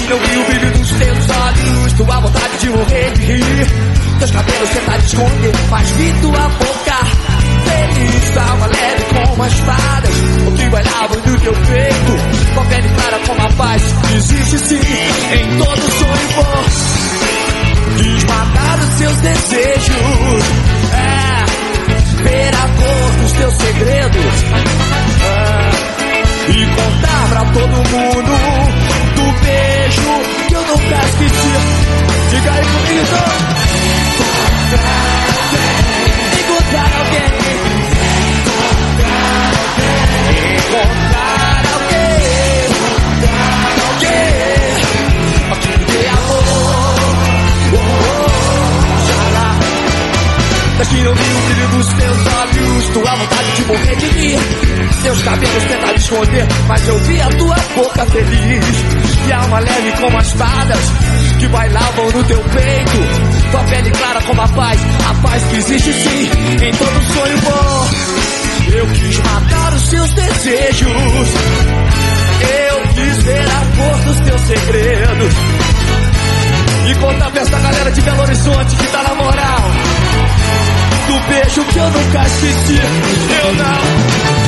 não vi o brilho dos teus olhos, tua vontade de morrer de rir. Teus cabelos tentar esconder, mas vi tua boca feliz, alma leve como as espadas, o que bailavam do teu peito, com a pele clara como a paz. Existe sim em todo sonho bom. Quis matar os seus desejos, ver a cor dos teus segredos, e contar pra todo mundo do beijo que eu nunca esqueci. Diga aí comigo. Encontrar alguém. Encontrar alguém. Aqui me dê amor. Mas que não vi o brilho dos teus olhos, tua vontade de morrer de rir. Teus cabelos tentam esconder, mas eu vi a tua boca feliz. E alma leve como as espadas que bailavam no teu peito, tua pele clara como a paz que existe sim em todo sonho bom. Eu quis matar os seus desejos, eu quis ver a cor dos teus segredos, e contar pra essa galera de Belo Horizonte que tá na moral, do beijo que eu nunca esqueci. Eu não